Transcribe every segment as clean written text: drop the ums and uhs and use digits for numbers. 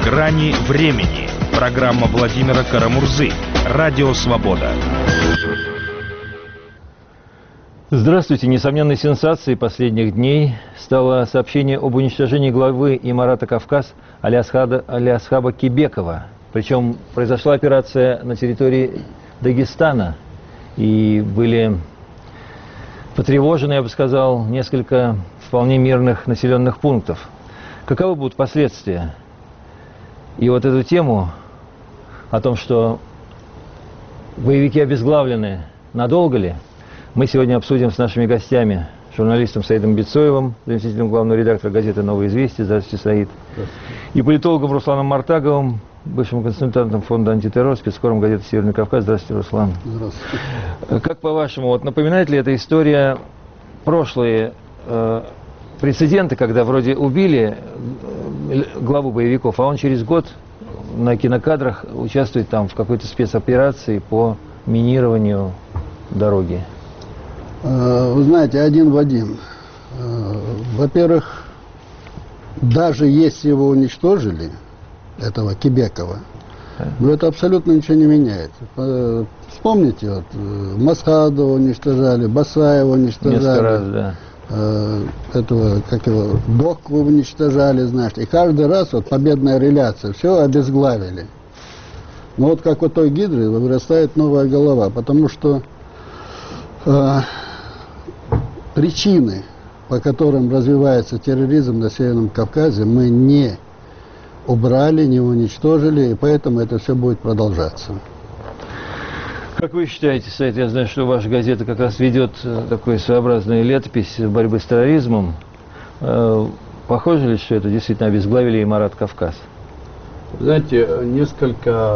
Грани времени. Программа Владимира Карамурзы. Радио «Свобода». Здравствуйте. Несомненной сенсацией последних дней стало сообщение об уничтожении главы Имарата Кавказ Алиасхаба Кебекова. Причем произошла операция на территории Дагестана. И были потревожены, я бы сказал, несколько вполне мирных населенных пунктов. Каковы будут последствия? И вот эту тему о том, что боевики обезглавлены, надолго ли, мы сегодня обсудим с нашими гостями, журналистом Саидом Бицоевым, заместителем главного редактора газеты «Новое известие». Здравствуйте, Саид. Здравствуйте. И политологом Русланом Мартаговым, бывшим консультантом фонда «Антитеррор», спецкором газеты «Северный Кавказ». Здравствуйте, Руслан. Здравствуйте. Как по-вашему, вот напоминает ли эта история прошлые прецеденты, когда вроде убили главу боевиков, а он через год на кинокадрах участвует там в какой-то спецоперации по минированию дороги? Вы знаете, один в один. Во-первых, даже если его уничтожили, этого Кебекова, но это абсолютно ничего не меняет. Вспомните, вот, Масхадова уничтожали, Басаева уничтожали. Несколько раз, да. Этого, как его, Докву уничтожали, знаешь. И каждый раз вот победная реляция, все обезглавили. Но вот как у той гидры вырастает новая голова, потому что причины, по которым развивается терроризм на Северном Кавказе, мы не убрали, не уничтожили, и поэтому это все будет продолжаться. Как вы считаете, Саид, я знаю, что ваша газета как раз ведет такую своеобразную летопись борьбы с терроризмом. Похоже ли, что это действительно обезглавили Имарат Кавказ? Знаете, несколько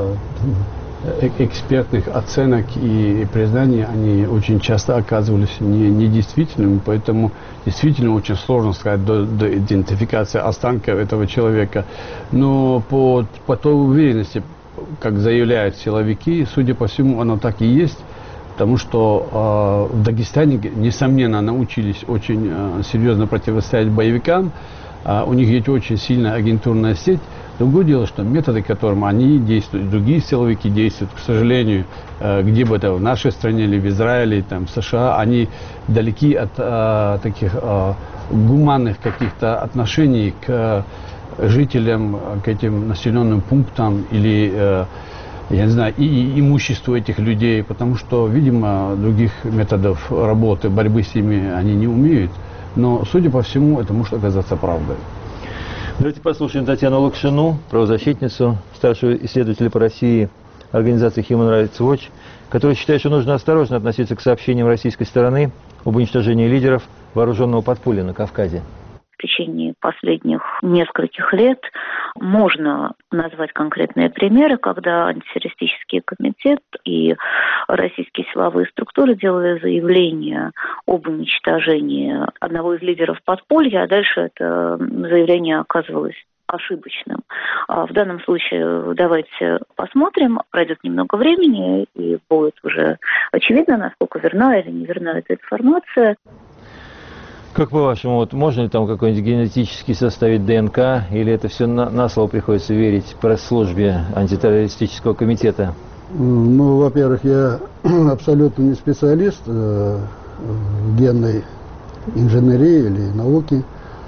экспертных оценок и признаний, они очень часто оказывались недействительными, поэтому действительно очень сложно сказать до идентификации останков этого человека. Но по той уверенности, как заявляют силовики, судя по всему, оно так и есть, потому что в Дагестане, несомненно, научились очень серьезно противостоять боевикам, у них есть очень сильная агентурная сеть. Другое дело, что методы, которым они действуют, другие силовики действуют, к сожалению, где бы это в нашей стране или в Израиле, там, в США, они далеки от таких гуманных каких-то отношений к жителям, к этим населенным пунктам или, я не знаю, и имуществу этих людей, потому что, видимо, других методов работы, борьбы с ними они не умеют. Но, судя по всему, это может оказаться правдой. Давайте послушаем Татьяну Лакшину, правозащитницу, старшего исследователя по России организации Human Rights Watch, которая считает, что нужно осторожно относиться к сообщениям российской стороны об уничтожении лидеров вооруженного подполья на Кавказе. В течение последних нескольких лет можно назвать конкретные примеры, когда антитеррористический комитет и российские силовые структуры делали заявление об уничтожении одного из лидеров подполья, а дальше это заявление оказывалось ошибочным. В данном случае давайте посмотрим, пройдет немного времени, и будет уже очевидно, насколько верна или неверна эта информация. Как по-вашему, вот можно ли там какой-нибудь генетически составить ДНК, или это все на слово приходится верить пресс-службе антитеррористического комитета? Ну, во-первых, я абсолютно не специалист в генной инженерии или науке,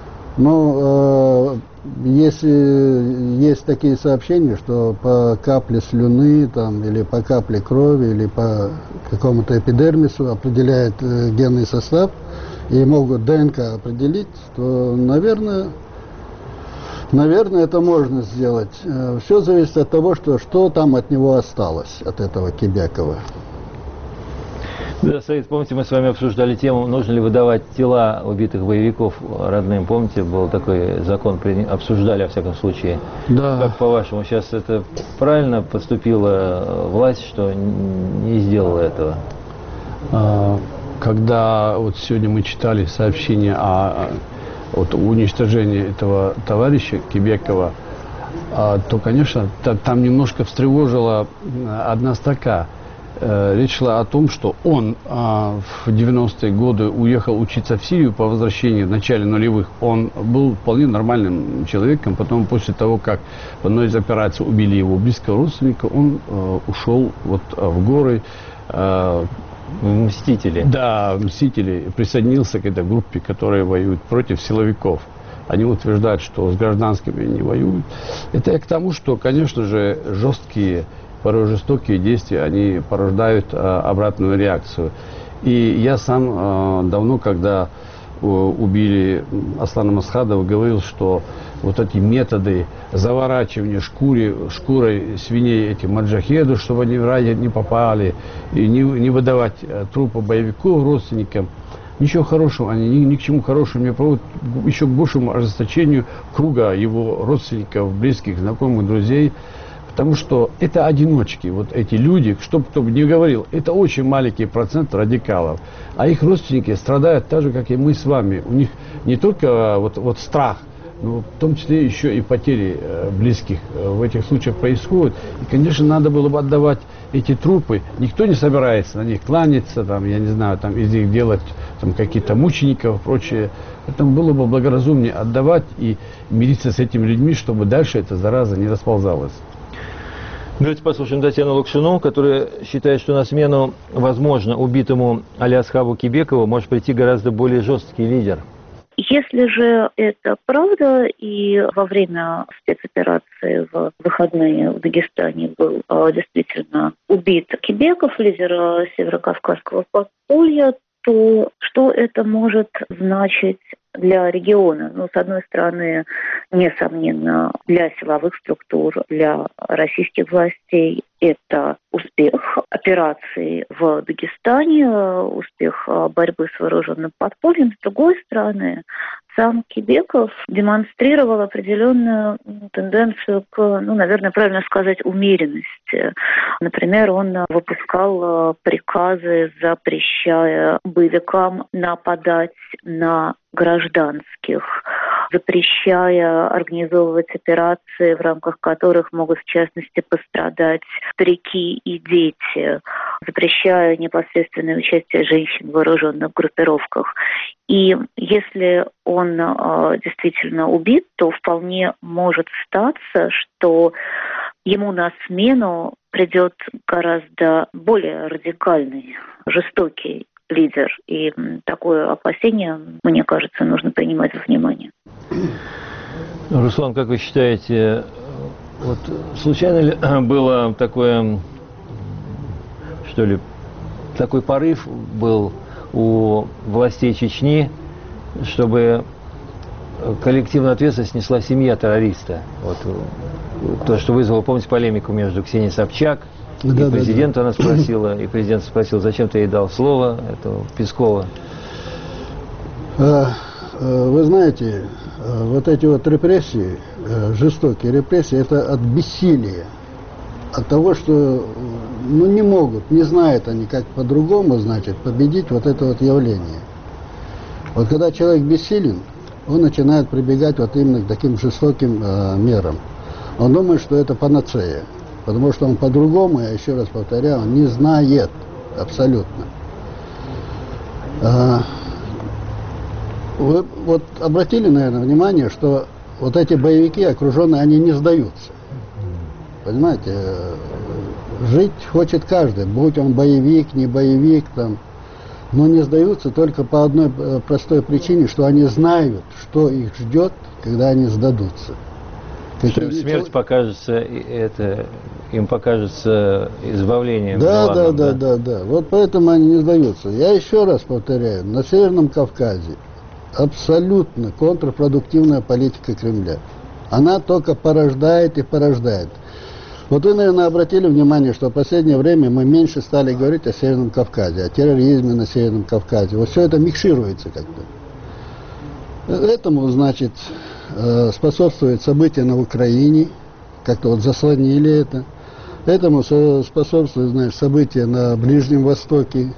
но если есть такие сообщения, что по капле слюны там, или по капле крови, или по какому-то эпидермису определяет генный состав, и могут ДНК определить, то, наверное, это можно сделать. Все зависит от того, что там от него осталось, от этого Кебекова. Да, Саид, помните, мы с вами обсуждали тему, нужно ли выдавать тела убитых боевиков родным. Помните, был такой закон, обсуждали, во всяком случае. Да. Как по-вашему, сейчас это правильно поступила власть, что не сделала этого? Когда вот сегодня мы читали сообщение о уничтожении этого товарища Кебекова, то, конечно, там немножко встревожила одна строка. Речь шла о том, что он в 90-е годы уехал учиться в Сирию по возвращении в начале нулевых. Он был вполне нормальным человеком. Потом, после того, как в одной из операций убили его близкого родственника, он ушел вот в горы. Мстители. Да, мстители. Присоединился к этой группе, которая воюет против силовиков. Они утверждают, что с гражданскими не воюют. Это я к тому, что, конечно же, жесткие, порой жестокие действия, они порождают обратную реакцию. И я сам давно, когда убили Аслана Масхадова, говорил, что вот эти методы заворачивания шкурой свиней этим маджахеду, чтобы они в рай не попали, и не выдавать трупы боевиков родственникам, ничего хорошего, они ни к чему хорошему не проводят, еще к большему ожесточению круга его родственников, близких, знакомых, друзей. Потому что это одиночки, вот эти люди, что бы кто бы ни говорил, это очень маленький процент радикалов. А их родственники страдают так же, как и мы с вами. У них не только вот страх, но в том числе еще и потери близких в этих случаях происходят. И, конечно, надо было бы отдавать эти трупы. Никто не собирается на них кланяться, там, я не знаю, там, из них делать там, какие-то мучеников и прочее. Поэтому было бы благоразумнее отдавать и мириться с этими людьми, чтобы дальше эта зараза не расползалась. Давайте послушаем Татьяну Лукшину, которая считает, что на смену, возможно, убитому Алиасхабу Кебекову может прийти гораздо более жесткий лидер. Если же это правда, и во время спецоперации в выходные в Дагестане был действительно убит Кебеков, лидер северокавказского подполья, то что это может значить для региона? Ну, с одной стороны, несомненно, для силовых структур, для российских властей это успех операции в Дагестане, успех борьбы с вооруженным подпольем. С другой стороны, сам Кебеков демонстрировал определенную тенденцию к, наверное, правильно сказать, умеренности. Например, он выпускал приказы, запрещая боевикам нападать на гражданских, запрещая организовывать операции, в рамках которых могут, в частности, пострадать старики и дети, запрещая непосредственное участие женщин в вооруженных группировках. И если он действительно убит, то вполне может статься, что ему на смену придет гораздо более радикальный, жестокий лидер. И такое опасение, мне кажется, нужно принимать во внимание. Руслан, как вы считаете, вот случайно ли было такое, что ли, такой порыв был у властей Чечни, чтобы коллективную ответственность несла семья террориста? Вот то, что вызвало, помните, полемику между Ксенией Собчак и президента, она спросила, и президент спросил, зачем ты ей дал слово, этого Пескова. Вы знаете, вот эти вот репрессии, жестокие репрессии, это от бессилия, от того, что не могут, не знают они, как по-другому, значит, победить вот это вот явление. Вот когда человек бессилен, он начинает прибегать вот именно к таким жестоким мерам. Он думает, что это панацея, потому что он по-другому, я еще раз повторяю, он не знает абсолютно. Вы вот обратили, наверное, внимание, что вот эти боевики окруженные, они не сдаются. Понимаете, жить хочет каждый, будь он боевик, не боевик, там, но не сдаются только по одной простой причине, что они знают, что их ждет, когда они сдадутся. Что смерть покажется, им покажется избавлением. Да. Вот поэтому они не сдаются. Я еще раз повторяю, на Северном Кавказе абсолютно контрпродуктивная политика Кремля. Она только порождает и порождает. Вот вы, наверное, обратили внимание, что в последнее время мы меньше стали говорить о Северном Кавказе, о терроризме на Северном Кавказе. Вот все это микшируется как-то. Этому, значит, способствует события на Украине, как-то вот заслонили это. Этому способствует, значит, события на Ближнем Востоке.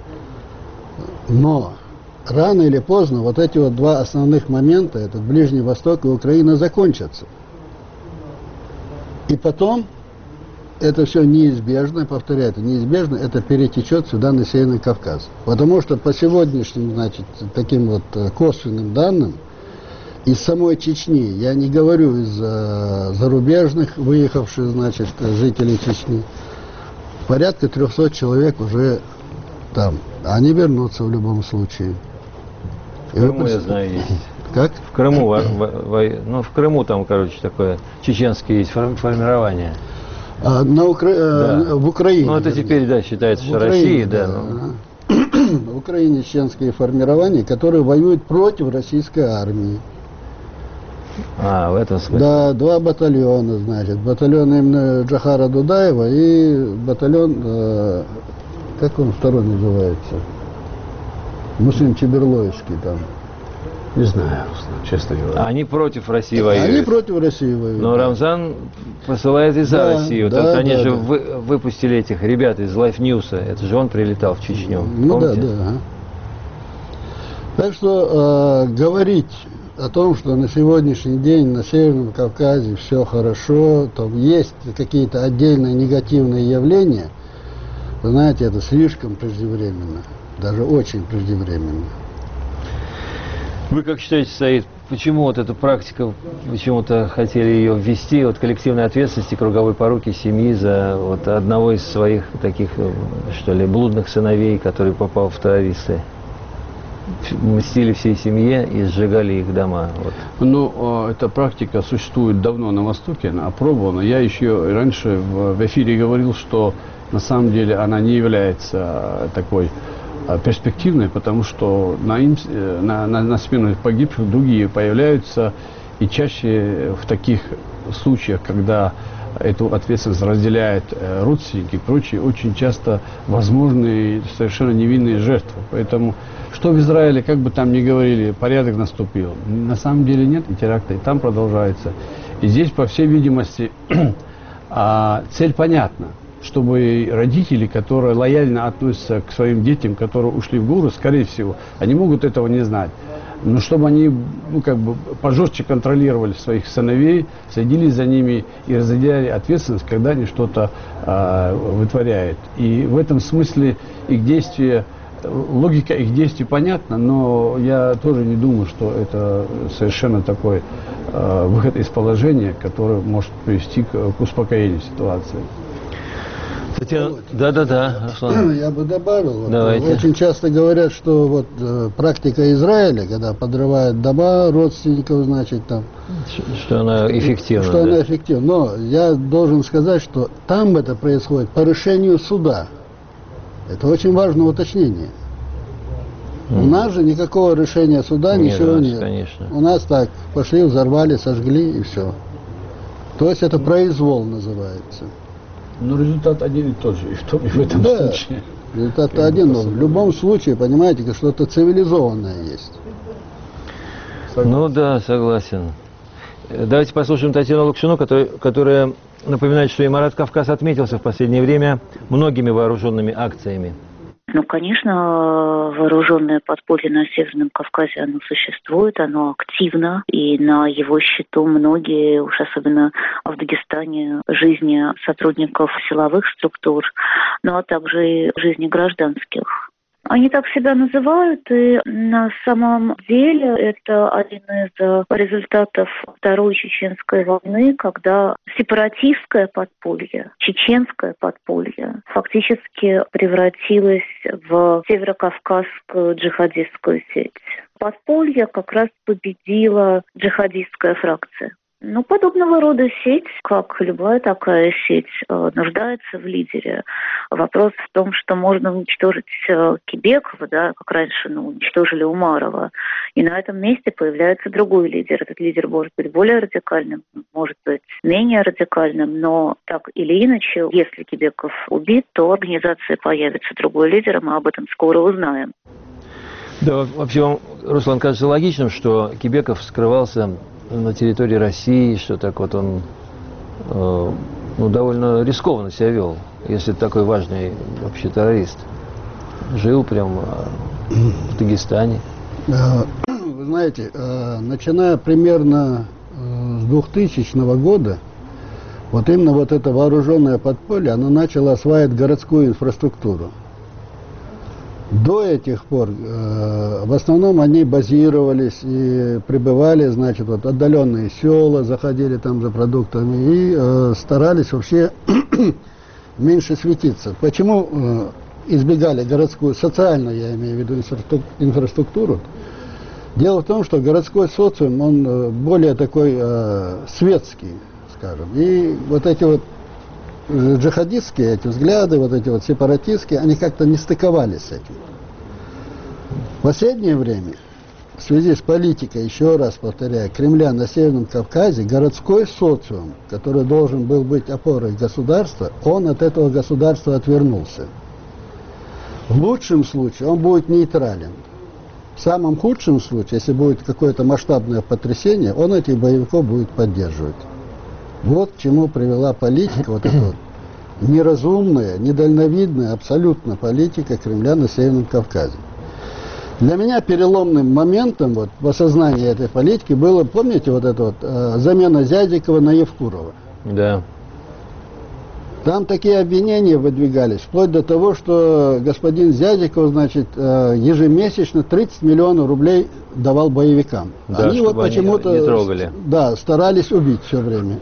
Но рано или поздно вот эти вот два основных момента, этот Ближний Восток и Украина, закончатся. И потом это все неизбежно, повторяю, это неизбежно, это перетечет сюда на Северный Кавказ. Потому что по сегодняшним, значит, таким вот косвенным данным, из самой Чечни, я не говорю из зарубежных выехавших, значит, жителей Чечни, порядка 300 человек уже там. Они вернутся в любом случае. В Крыму, я знаю, есть. Как? В Крыму, ну, в Крыму там, короче, такое чеченское есть формирование. Да. В Украине. Ну, это теперь, да, считается, что Россия, да. В Украине чеченские формирования, которые воюют против российской армии. В этом смысле. Да, 2 батальона, значит. Батальон именно Джохара Дудаева и батальон, как он второй называется? Муслим Чеберлоевский там. Не знаю, честно говоря. Они против России воюют. Они против России воюют. Но Рамзан посылает и за Россию. Да, они же выпустили этих ребят из Life News. Это же он прилетал в Чечню. Ну помните? да. Так что говорить о том, что на сегодняшний день на Северном Кавказе все хорошо, там есть какие-то отдельные негативные явления, вы знаете, это слишком преждевременно, даже очень преждевременно. Вы как считаете, Саид, почему вот эта практика, почему-то хотели ее ввести, вот коллективной ответственности, круговой поруки семьи за вот одного из своих таких, что ли, блудных сыновей, который попал в террористы? Мстили всей семье и сжигали их дома. Вот. Ну, эта практика существует давно на Востоке, она опробована. Я еще раньше в эфире говорил, что на самом деле она не является такой перспективной, потому что на смену погибших другие появляются, и чаще в таких случаях, когда эту ответственность разделяют родственники и прочие, очень часто возможны совершенно невинные жертвы. Поэтому, что в Израиле, как бы там ни говорили, порядок наступил, на самом деле нет, и теракты и там продолжаются. И здесь, по всей видимости, цель понятна, чтобы родители, которые лояльно относятся к своим детям, которые ушли в горы, скорее всего, они могут этого не знать. Но чтобы они, пожестче контролировали своих сыновей, следили за ними и разделяли ответственность, когда они что-то вытворяют. И в этом смысле их действия, логика их действий понятна, но я тоже не думаю, что это совершенно такой выход из положения, который может привести к успокоению ситуации. Да, Руслан. Я бы добавил, Давайте. Очень часто говорят, что вот практика Израиля, когда подрывают дома родственников, значит, там... Что она эффективна. Что она эффективна. Но я должен сказать, что там это происходит по решению суда. Это очень важное уточнение. У нас же никакого решения суда, ничего нет. Конечно. У нас так, пошли, взорвали, сожгли и все. То есть это произвол называется. Но результат один и тот же, и в том и в этом случае. Результат один, но в любом случае, понимаете, что-то цивилизованное есть. Ну да, согласен. Давайте послушаем Татьяну Лукшину, которая напоминает, что Эмират Кавказ отметился в последнее время многими вооруженными акциями. Ну, конечно, вооруженное подполье на Северном Кавказе, оно существует, оно активно, и на его счету многие, уж особенно в Дагестане, жизни сотрудников силовых структур, ну, а также и жизни гражданских. Они так себя называют, и на самом деле это один из результатов Второй Чеченской войны, когда сепаратистское подполье, чеченское подполье фактически превратилось в северокавказскую джихадистскую сеть. Подполье как раз победила джихадистская фракция. Ну, подобного рода сеть, как любая такая сеть, нуждается в лидере. Вопрос в том, что можно уничтожить Кебекова, да, как раньше уничтожили Умарова, и на этом месте появляется другой лидер. Этот лидер может быть более радикальным, может быть менее радикальным, но так или иначе, если Кебеков убит, то организация появится другой лидер, и мы об этом скоро узнаем. Да, вообще вам, Руслан, кажется логичным, что Кебеков скрывался на территории России, что так вот он довольно рискованно себя вел, если такой важный вообще террорист. Жил прям в Дагестане. Вы знаете, начиная примерно с 2000 года вот именно вот это вооруженное подполье, оно начало осваивать городскую инфраструктуру. До этих пор в основном они базировались и пребывали, значит, вот отдаленные села, заходили там за продуктами и старались вообще меньше светиться. Почему избегали городскую, социальную, я имею в виду, инфраструктуру? Дело в том, что городской социум, он более такой светский, скажем. И вот эти вот джихадистские эти взгляды, вот эти вот сепаратистские, они как-то не стыковались с этим. В последнее время, в связи с политикой, еще раз повторяю, Кремля на Северном Кавказе, городской социум, который должен был быть опорой государства, он от этого государства отвернулся. В лучшем случае он будет нейтрален. В самом худшем случае, если будет какое-то масштабное потрясение, он этих боевиков будет поддерживать. Вот к чему привела политика, вот эта вот неразумная, недальновидная абсолютно политика Кремля на Северном Кавказе. Для меня переломным моментом вот, в осознании этой политики было, помните, вот эта вот замена Зядикова на Евкурова? Да. Там такие обвинения выдвигались, вплоть до того, что господин Зядиков, значит, ежемесячно 30 миллионов рублей давал боевикам. Да, они вот почему-то не трогали. Да, старались убить все время.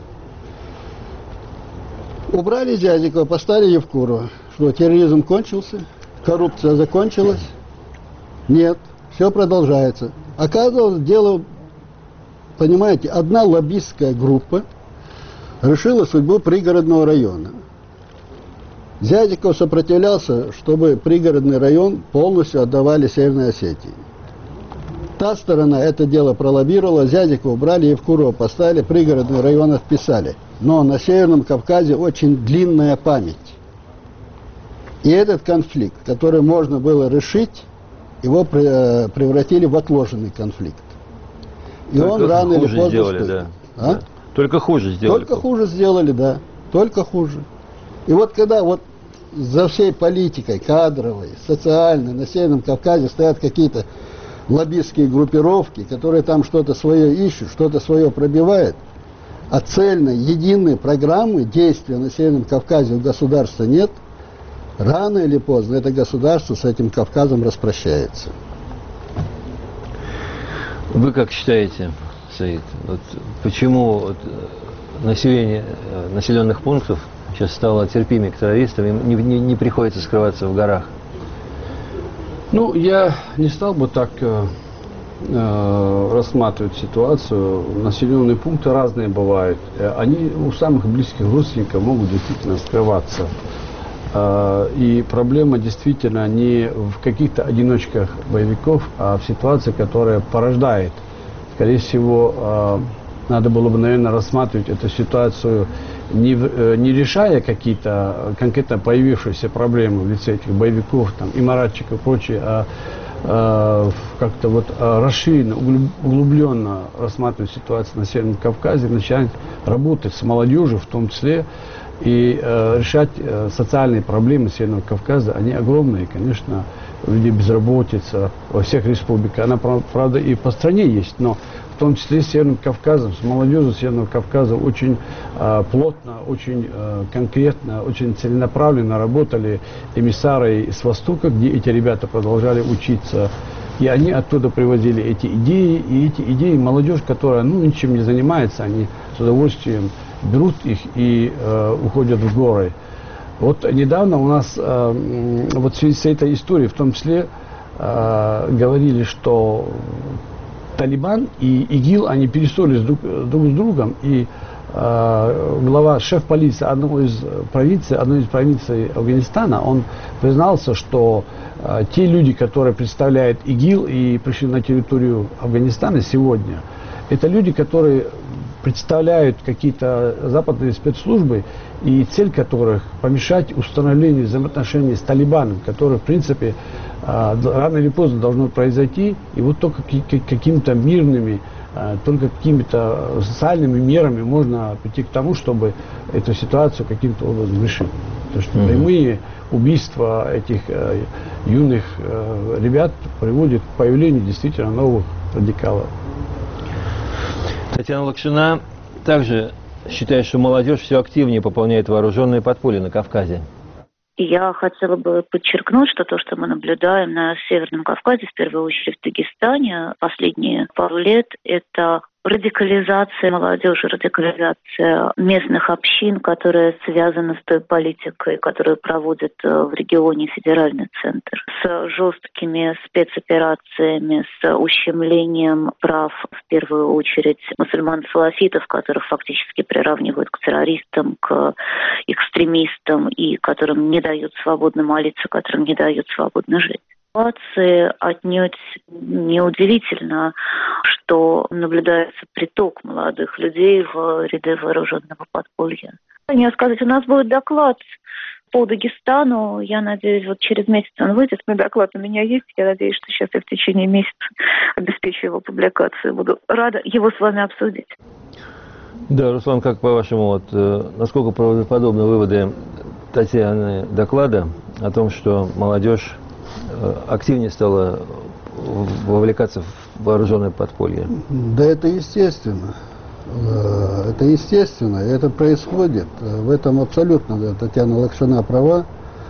Убрали Зядикова, поставили Евкурова. Что, терроризм кончился? Коррупция закончилась? Нет, все продолжается. Оказывалось, дело, понимаете, одна лоббистская группа решила судьбу пригородного района. Зядиков сопротивлялся, чтобы пригородный район полностью отдавали Северной Осетии. Та сторона это дело пролоббировала, Зядикова убрали, Евкурова поставили, пригородный район отписали. Но на Северном Кавказе очень длинная память. И этот конфликт, который можно было решить, его превратили в отложенный конфликт. И только он рано или поздно сделали, вступит. Да. Только хуже сделали. Только хуже сделали, да. Только хуже. И вот когда вот за всей политикой кадровой, социальной на Северном Кавказе стоят какие-то лоббистские группировки, которые там что-то свое ищут, что-то свое пробивают, а цельной, единой программы действия на Северном Кавказе у государства нет, рано или поздно это государство с этим Кавказом распрощается. Вы как считаете, Саид, вот почему вот население населенных пунктов сейчас стало терпимее к террористам, им не приходится скрываться в горах? Ну, я не стал бы так рассматривать ситуацию. Населенные пункты разные бывают. Они у самых близких родственников могут действительно скрываться. И проблема действительно не в каких-то одиночках боевиков, а в ситуации, которая порождает. Скорее всего, надо было бы, наверное, рассматривать эту ситуацию не решая какие-то конкретно появившиеся проблемы в лице этих боевиков, там, имаратчиков и прочее, а как-то вот расширенно, углубленно рассматривать ситуацию на Северном Кавказе, начать работать с молодежью в том числе, и решать социальные проблемы Северного Кавказа. Они огромные, конечно, люди безработица во всех республиках. Она, правда, и по стране есть, но в том числе с Северным Кавказом, с молодежью Северного Кавказа очень плотно, очень конкретно, очень целенаправленно работали эмиссары с Востока, где эти ребята продолжали учиться. И они оттуда привозили эти идеи, и эти идеи молодежь, которая ничем не занимается, они с удовольствием берут их и уходят в горы. Вот недавно у нас вот в связи с этой историей, в том числе, говорили, что Талибан и ИГИЛ, они перессорились друг с другом, и шеф полиции одной из провинций Афганистана, он признался, что те люди, которые представляют ИГИЛ и пришли на территорию Афганистана сегодня, это люди, которые представляют какие-то западные спецслужбы, и цель которых помешать установлению взаимоотношений с Талибаном, которое, в принципе, рано или поздно должно произойти, и вот только какими-то мирными, только какими-то социальными мерами можно прийти к тому, чтобы эту ситуацию каким-то образом решить. Потому что прямые убийства этих юных ребят приводят к появлению действительно новых радикалов. Татьяна Лакшина также считает, что молодежь все активнее пополняет вооруженные подполья на Кавказе. Я хотела бы подчеркнуть, что то, что мы наблюдаем на Северном Кавказе, в первую очередь в Дагестане, последние пару лет, это радикализация молодежи, радикализация местных общин, которая связана с той политикой, которую проводит в регионе федеральный центр, с жесткими спецоперациями, с ущемлением прав, в первую очередь, мусульман-салафитов, которых фактически приравнивают к террористам, к экстремистам и которым не дают свободно молиться, которым не дают свободно жить. Ситуации отнюдь неудивительно, что наблюдается приток молодых людей в ряды вооруженного подполья. Не сказать, у нас будет доклад по Дагестану. Я надеюсь, вот через месяц он выйдет. Мой доклад у меня есть. Я надеюсь, что сейчас я в течение месяца обеспечу его публикацию. Буду рада его с вами обсудить. Да, Руслан, как по-вашему, насколько правдоподобны выводы Татьяны доклада о том, что молодежь активнее стала вовлекаться в вооруженное подполье? Да это естественно. Это естественно, это происходит. В этом абсолютно Татьяна Лакшина права.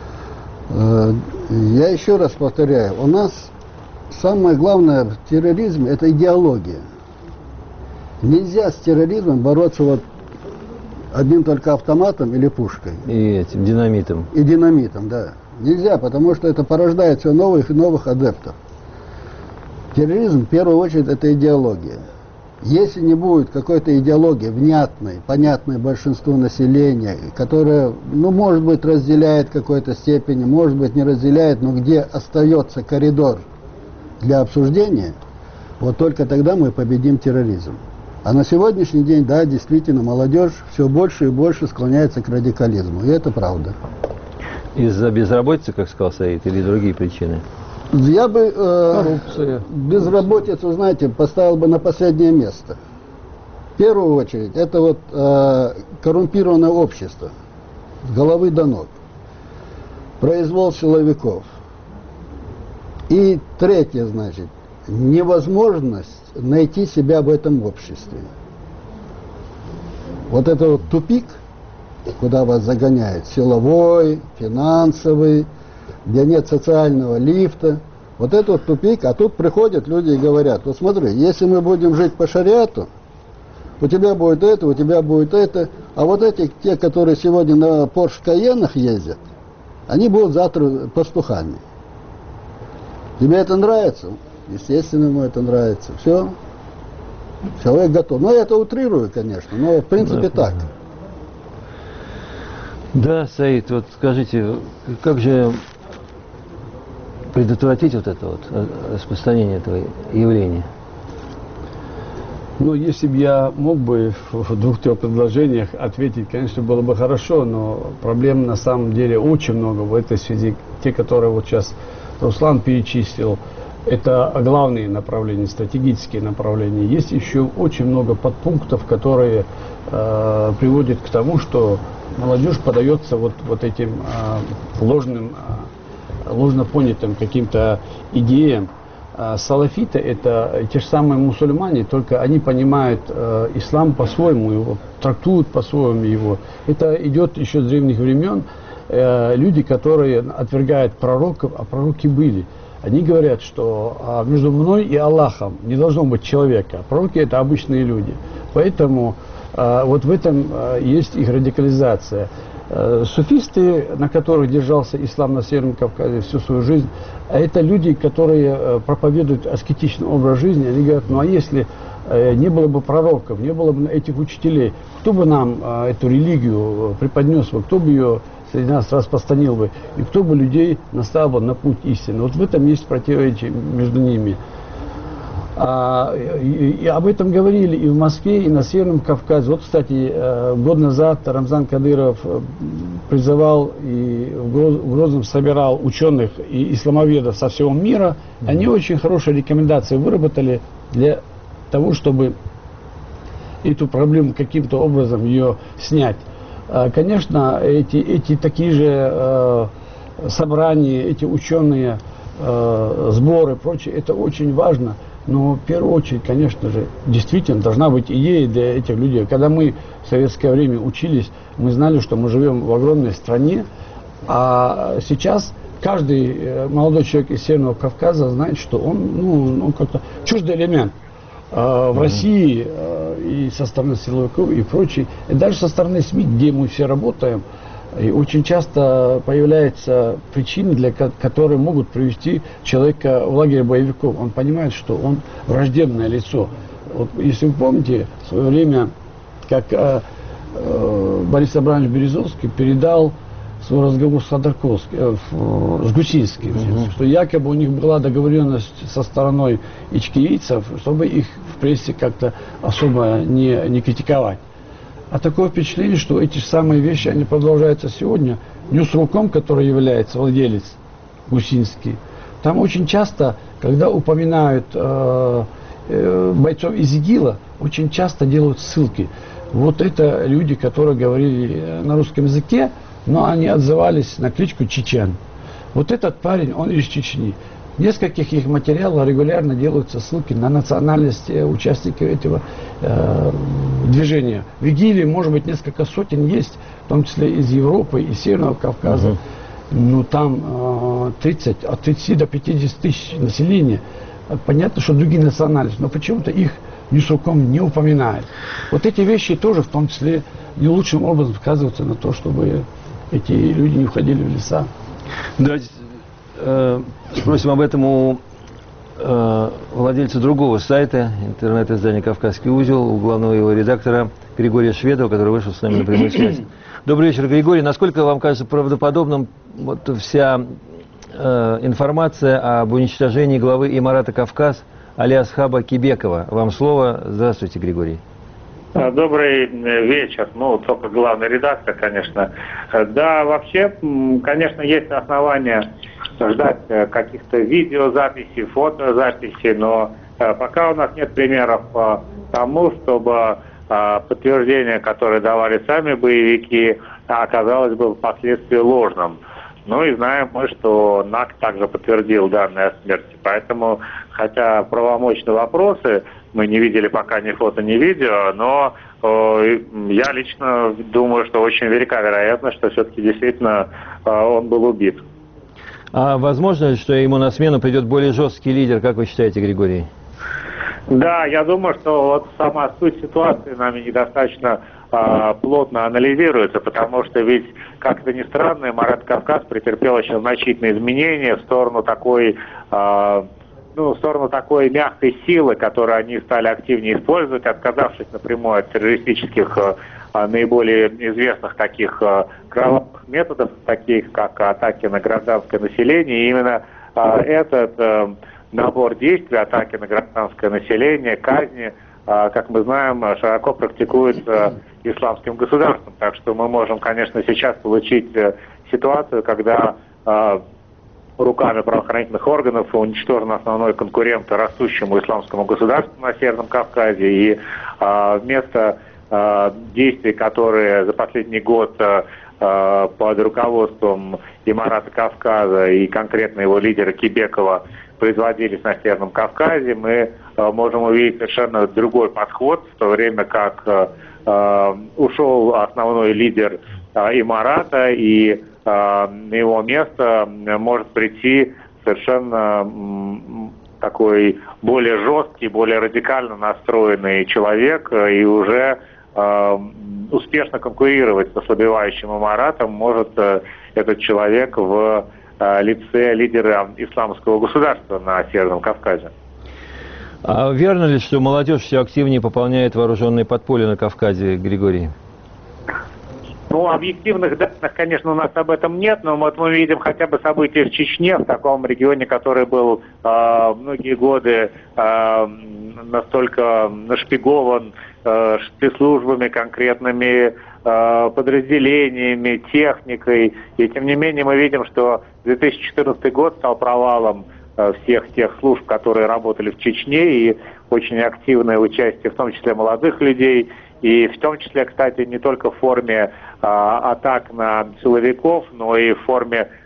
Я еще раз повторяю, у нас самое главное в терроризме – это идеология. Нельзя с терроризмом бороться вот одним только автоматом или пушкой. И этим динамитом. И динамитом, да. Нельзя, потому что это порождает все новых и новых адептов. Терроризм, в первую очередь, это идеология. Если не будет какой-то идеологии внятной, понятной большинству населения, которая, может быть, разделяет в какой-то степени, может быть, не разделяет, но где остается коридор для обсуждения, вот только тогда мы победим терроризм. А на сегодняшний день, да, действительно, молодежь все больше и больше склоняется к радикализму. И это правда. Из-за безработицы, как сказал Саид, или другие причины? Я бы безработицу, знаете, поставил бы на последнее место. В первую очередь, это вот коррумпированное общество с головы до ног, произвол силовиков. И третье, значит, невозможность найти себя в этом обществе. Вот это вот тупик, куда вас загоняет, силовой, финансовый, где нет социального лифта. Вот это вот тупик, а тут приходят люди и говорят: вот смотри, если мы будем жить по шариату, у тебя будет это, у тебя будет это, а вот эти, те, которые сегодня на Porsche Cayenne ездят, они будут завтра пастухами. Тебе это нравится? Естественно, ему это нравится. Все, человек готов. Но я это утрирую, конечно, но в принципе так. Да, Саид, вот скажите, как же предотвратить вот это вот распространение этого явления? Если бы я мог бы в двух-трех предложениях ответить, конечно, было бы хорошо, но проблем на самом деле очень много в этой связи. Те, которые вот сейчас Руслан перечислил, это главные направления, стратегические направления. Есть еще очень много подпунктов, которые приводят к тому, что молодежь подается вот этим ложно понятым каким-то идеям. Салафиты — это те же самые мусульмане, только они понимают ислам по-своему, его трактуют по-своему его. Это идет еще с древних времен. Люди, которые отвергают пророков, а пророки были. Они говорят, что между мной и Аллахом не должно быть человека. Пророки — это обычные люди. Поэтому вот в этом есть их радикализация. Суфисты, на которых держался ислам на Северном Кавказе всю свою жизнь, это люди, которые проповедуют аскетичный образ жизни. Они говорят: а если не было бы пророков, не было бы этих учителей, кто бы нам эту религию преподнес бы, кто бы ее среди нас распространил бы, и кто бы людей наставил бы на путь истины. Вот в этом есть противоречие между ними. И об этом говорили и в Москве, и на Северном Кавказе. Вот, кстати, год назад Рамзан Кадыров призывал и в Грозном собирал ученых и исламоведов со всего мира. Они очень хорошие рекомендации выработали для того, чтобы эту проблему каким-то образом ее снять. Конечно, эти такие же собрания, эти ученые, сборы и прочее, это очень важно. Но в первую очередь, конечно же, действительно должна быть идея для этих людей. Когда мы в советское время учились, мы знали, что мы живем в огромной стране, а сейчас каждый молодой человек из Северного Кавказа знает, что он как-то чуждый элемент в России и со стороны силовиков и прочее. И даже со стороны СМИ, где мы все работаем, и очень часто появляются причины, которые могут привести человека в лагерь боевиков. Он понимает, что он враждебное лицо. Вот, если вы помните, в свое время, как Борис Абрамович Березовский передал свой разговор с Ходорковским, с Гусинским, что якобы у них была договоренность со стороной ичкерийцев, чтобы их в прессе как-то особо не критиковать. А такое впечатление, что эти самые вещи, они продолжаются сегодня. Ньюсруком, который является владелец Гусинский, там очень часто, когда упоминают бойцов из ИГИЛа, очень часто делают ссылки. Вот это люди, которые говорили на русском языке, но они отзывались на кличку Чечен. Вот этот парень, он из Чечни. В нескольких их материалах регулярно делаются ссылки на национальность участников этого движения. В ИГИЛе, может быть, несколько сотен есть, в том числе из Европы, из Северного Кавказа. Но там от 30 до 50 тысяч населения. Понятно, что другие национальности, но почему-то их Ньюсруком не упоминает. Вот эти вещи тоже, в том числе, не лучшим образом сказываются на то, чтобы эти люди не уходили в леса. Давайте спросим об этом у владельца другого сайта, интернет-издания «Кавказский узел», у главного его редактора Григория Шведова, который вышел с нами на прямую связь. Добрый вечер, Григорий. Насколько вам кажется правдоподобным вот вся информация об уничтожении главы Имарата Кавказ Алиасхаба Кибекова? Вам слово. Здравствуйте, Григорий. Добрый вечер. Только главный редактор, конечно. Да, вообще, конечно, есть основания ждать каких-то видеозаписей, фотозаписей, но пока у нас нет примеров тому, чтобы подтверждение, которое давали сами боевики, оказалось бы впоследствии ложным. И знаем мы, что НАК также подтвердил данные о смерти. Поэтому, хотя правомочные вопросы мы не видели пока ни фото, ни видео, но я лично думаю, что очень велика вероятность, что все-таки действительно он был убит. А возможно ли, что ему на смену придет более жесткий лидер, как вы считаете, Григорий? Да, я думаю, что вот сама суть ситуации нами недостаточно плотно анализируется, потому что ведь, как это ни странно, Имарат Кавказ претерпел очень значительные изменения в сторону такой мягкой силы, которую они стали активнее использовать, отказавшись напрямую от террористических наиболее известных таких кровавых методов, таких как атаки на гражданское население. И именно этот набор действий, атаки на гражданское население, казни, как мы знаем, широко практикуется исламским государством. Так что мы можем, конечно, сейчас получить ситуацию, когда руками правоохранительных органов уничтожен основной конкурент растущему исламскому государству на Северном Кавказе. И вместо действий, которые за последний год под руководством Имарата Кавказа и конкретно его лидера Кибекова производились на Северном Кавказе, мы можем увидеть совершенно другой подход, в то время как ушел основной лидер Имарата, и на его место может прийти совершенно такой более жесткий, более радикально настроенный человек, и уже успешно конкурировать с ослабевающим Имаратом может этот человек в лице лидера исламского государства на Северном Кавказе. А верно ли, что молодежь все активнее пополняет вооруженные подполья на Кавказе, Григорий? Объективных данных, конечно, у нас об этом нет, но вот мы видим хотя бы события в Чечне, в таком регионе, который был многие годы настолько нашпигован спецслужбами, конкретными подразделениями, техникой. И тем не менее мы видим, что 2014 год стал провалом всех тех служб, которые работали в Чечне, и очень активное участие, в том числе молодых людей, и в том числе, кстати, не только в форме атак на силовиков, но и в форме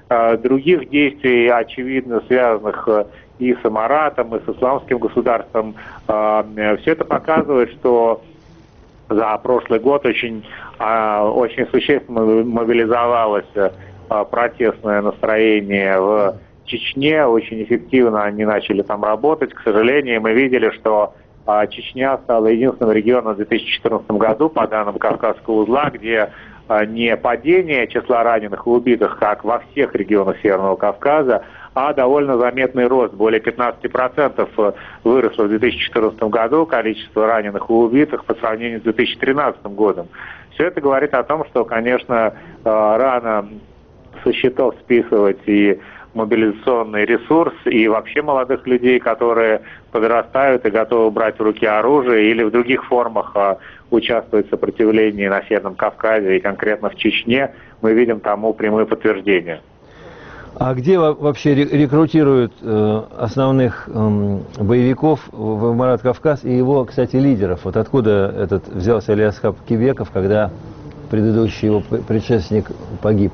других действий, очевидно связанных и с Эмаратом, и с исламским государством. Все это показывает, что за прошлый год очень существенно мобилизовалось протестное настроение в Чечне, очень эффективно они начали там работать. К сожалению, мы видели, что Чечня стала единственным регионом в 2014 году, по данным Кавказского узла, где не падение числа раненых и убитых, как во всех регионах Северного Кавказа, а довольно заметный рост. Более 15% выросло в 2014 году количество раненых и убитых по сравнению с 2013 годом. Все это говорит о том, что, конечно, рано со счетов списывать и мобилизационный ресурс, и вообще молодых людей, которые подрастают и готовы брать в руки оружие или в других формах участвовать в сопротивлении на Северном Кавказе и конкретно в Чечне, мы видим тому прямые подтверждения. А где вообще рекрутируют основных боевиков в Эмарат Кавказ и его, кстати, лидеров? Вот откуда этот взялся Алиасхаб Кебеков, когда предыдущий его предшественник погиб?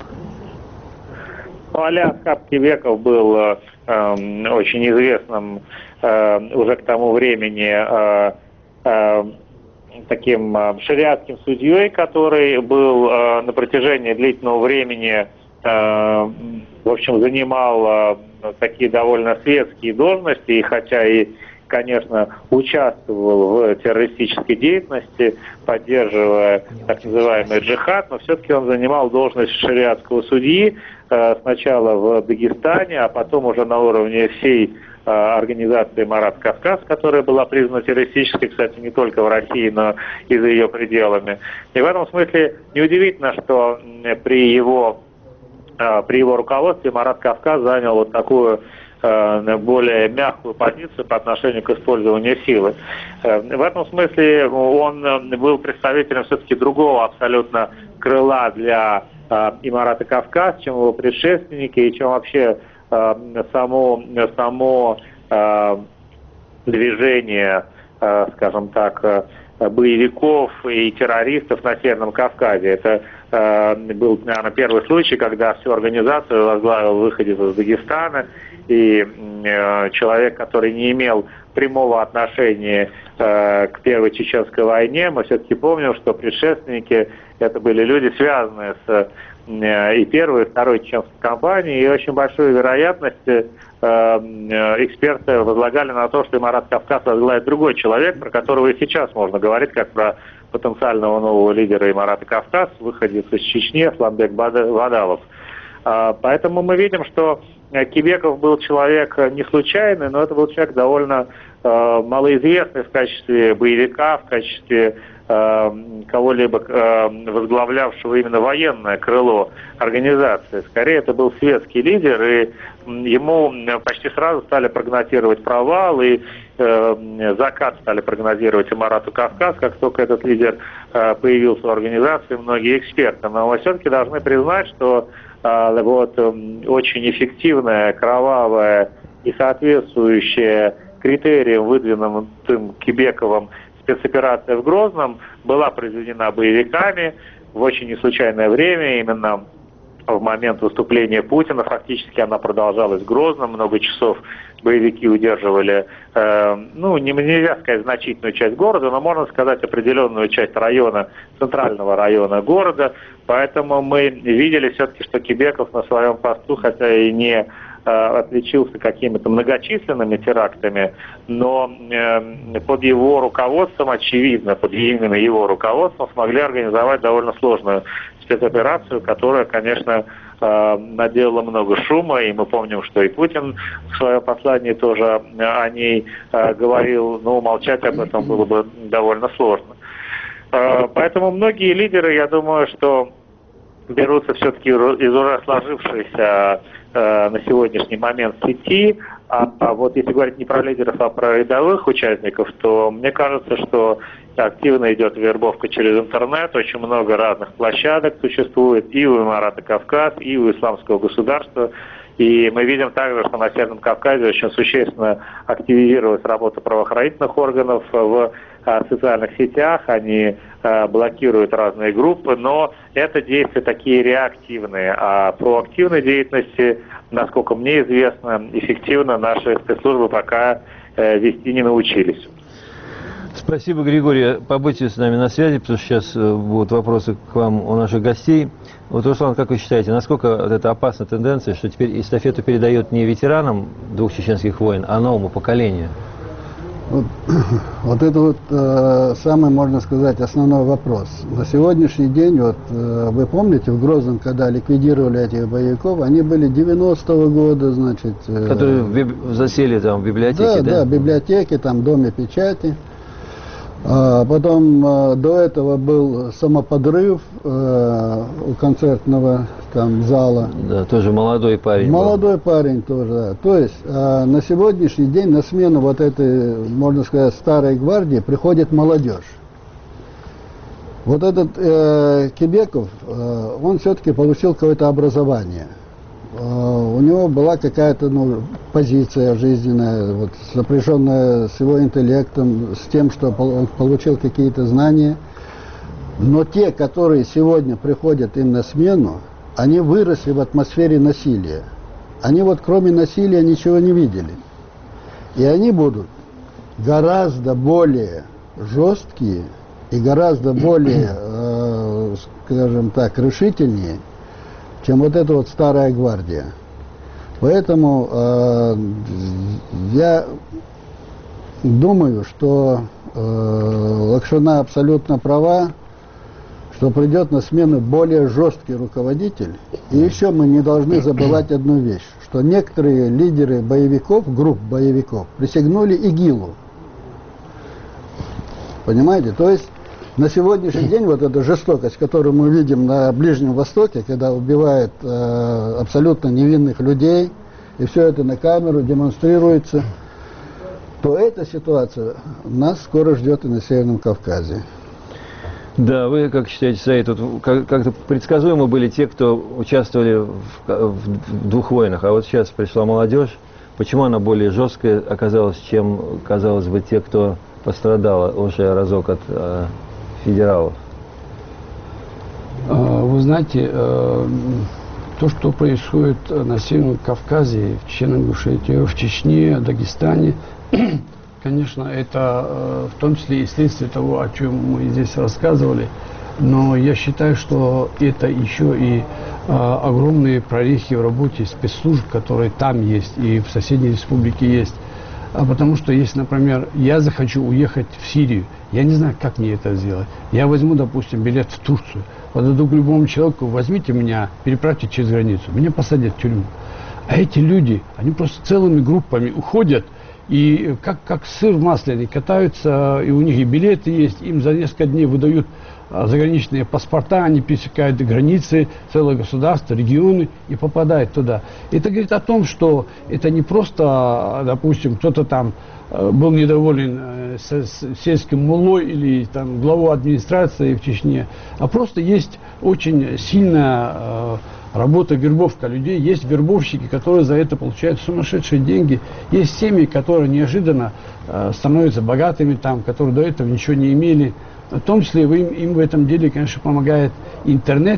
Алиасхаб Кебеков был очень известным уже к тому времени таким шариатским судьей, который был на протяжении длительного времени, в общем, занимал такие довольно светские должности, и хотя и, конечно, участвовал в террористической деятельности, поддерживая так называемый джихад, но все-таки он занимал должность шариатского судьи сначала в Дагестане, а потом уже на уровне всей организации «Эмарат Кавказ», которая была признана террористической, кстати, не только в России, но и за ее пределами. И в этом смысле неудивительно, что при его руководстве «Эмарат Кавказ» занял вот такую более мягкую позицию по отношению к использованию силы. В этом смысле он был представителем все-таки другого абсолютно крыла для Эмарата Кавказ, чем его предшественники и чем вообще само движение, скажем так, боевиков и террористов на Северном Кавказе. Это был, наверное, первый случай, когда всю организацию возглавил выходец из Дагестана, и человек, который не имел прямого отношения к Первой Чеченской войне. Мы все-таки помним, что предшественники это были люди, связанные с и Первой, и Второй Чеченской кампанией, и очень большую вероятность эксперты возлагали на то, что Эмарат Кавказ возглавит другой человек, про которого и сейчас можно говорить, как про потенциального нового лидера Эмарата Кавказ, выходец из Чечни, Асламбек Бадалов. Поэтому мы видим, что Кебеков был человек не случайный, но это был человек довольно малоизвестный в качестве боевика, в качестве кого-либо возглавлявшего именно военное крыло организации. Скорее, это был светский лидер, и ему почти сразу стали прогнозировать провал, и закат стали прогнозировать Эмарату Кавказ, как только этот лидер появился в организации, многие эксперты. Но мы все-таки должны признать, что вот очень эффективная, кровавая и соответствующая критериям, выдвинутым Кебековым, спецоперация в Грозном была произведена боевиками в очень неслучайное время, именно в момент выступления Путина. Фактически она продолжалась в Грозном, много часов боевики удерживали, нельзя сказать значительную часть города, но можно сказать определенную часть района, центрального района города. Поэтому мы видели все-таки, что Кебеков на своем посту, хотя и не отличился какими-то многочисленными терактами, но под его руководством, очевидно, под именно его руководством смогли организовать довольно сложную спецоперацию, которая, конечно, наделала много шума, и мы помним, что и Путин в своем послании тоже о ней говорил, но молчать об этом было бы довольно сложно. Поэтому многие лидеры, я думаю, что берутся все-таки из уже сложившейся на сегодняшний момент сети, а вот если говорить не про лидеров, а про рядовых участников, то мне кажется, что активно идет вербовка через интернет, очень много разных площадок существует и у Эмарата Кавказ, и у Исламского государства. И мы видим также, что на Северном Кавказе очень существенно активизировалась работа правоохранительных органов в социальных сетях, они блокируют разные группы, но это действия такие реактивные. А проактивной деятельности, насколько мне известно, эффективно наши спецслужбы пока вести не научились. Спасибо, Григорий. Побудьте с нами на связи, потому что сейчас будут вопросы к вам у наших гостей. Вот, Руслан, как вы считаете, насколько вот эта опасная тенденция, что теперь эстафету передают не ветеранам двух чеченских войн, а новому поколению? Вот это вот самый, можно сказать, основной вопрос. На сегодняшний день, вот вы помните, в Грозном, когда ликвидировали этих боевиков, они были 90-го года, значит... Которые засели там в библиотеке, да? Да, в библиотеке, там, в Доме печати. Потом до этого был самоподрыв у концертного там зала. Да, тоже молодой парень. Молодой парень тоже, да. То есть на сегодняшний день на смену вот этой, можно сказать, старой гвардии приходит молодежь. Вот этот Кебеков, он все-таки получил какое-то образование. У него была какая-то позиция жизненная, вот, сопряженная с его интеллектом, с тем, что он получил какие-то знания. Но те, которые сегодня приходят им на смену, они выросли в атмосфере насилия. Они вот кроме насилия ничего не видели. И они будут гораздо более жесткие и гораздо более, скажем так, решительнее, чем вот эта вот старая гвардия. Поэтому я думаю, что Лакшина абсолютно права, что придет на смену более жесткий руководитель. И еще мы не должны забывать одну вещь, что некоторые лидеры боевиков, групп боевиков, присягнули ИГИЛу. Понимаете? То есть на сегодняшний день вот эта жестокость, которую мы видим на Ближнем Востоке, когда убивают абсолютно невинных людей, и все это на камеру демонстрируется, то эта ситуация нас скоро ждет и на Северном Кавказе. Да, вы как считаете, Саид, как-то предсказуемо были те, кто участвовали в двух войнах, а вот сейчас пришла молодежь. Почему она более жесткая оказалась, чем, казалось бы, те, кто пострадал уже разок от федералов? Вы знаете, то, что происходит на Северном Кавказе, в Чечне-Ингушетии, в Чечне, Дагестане, конечно, это в том числе и следствие того, о чем мы здесь рассказывали, но я считаю, что это еще и огромные прорехи в работе спецслужб, которые там есть и в соседней республике есть. Потому что если, например, я захочу уехать в Сирию, я не знаю, как мне это сделать. Я возьму, допустим, билет в Турцию, подойду к любому человеку, возьмите меня, переправьте через границу, меня посадят в тюрьму. А эти люди, они просто целыми группами уходят, и как сыр в масле, они катаются, и у них и билеты есть, им за несколько дней выдают заграничные паспорта, они пересекают границы, целое государство, регионы и попадают туда. Это говорит о том, что это не просто, допустим, кто-то там был недоволен сельским муллой или там главой администрации в Чечне, а просто есть очень сильная работа, вербовка людей. Есть вербовщики, которые за это получают сумасшедшие деньги. Есть семьи, которые неожиданно становятся богатыми, там, которые до этого ничего не имели. В том числе им в этом деле, конечно, помогает интернет.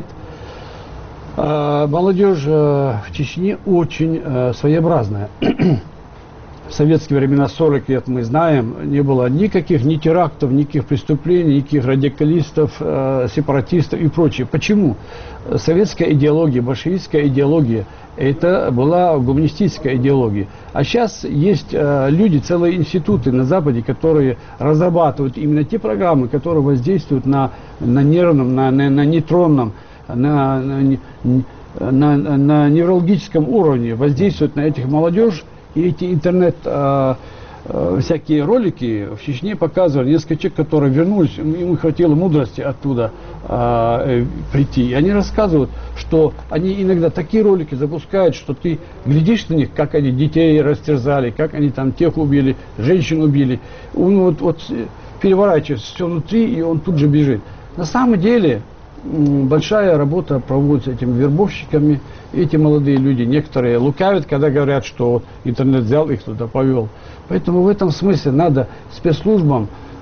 Молодежь в Чечне очень своеобразная. В советские времена, 40 лет, мы знаем, не было никаких ни терактов, никаких преступлений, никаких радикалистов, сепаратистов и прочее. Почему? Советская идеология, большевистская идеология, это была гуманистическая идеология. А сейчас есть люди, целые институты на Западе, которые разрабатывают именно те программы, которые воздействуют на нервном, на нейтронном, на неврологическом уровне, воздействуют на этих молодежь. И эти интернет всякие ролики в Чечне показывали несколько человек, которые вернулись, им хватило мудрости оттуда прийти. И они рассказывают, что они иногда такие ролики запускают, что ты глядишь на них, как они детей растерзали, как они там тех убили, женщин убили. Он вот переворачивается все внутри, и он тут же бежит. На самом деле большая работа проводится этими вербовщиками. Эти молодые люди, некоторые лукавят, когда говорят, что интернет взял их туда, повел. Поэтому в этом смысле надо спецслужбам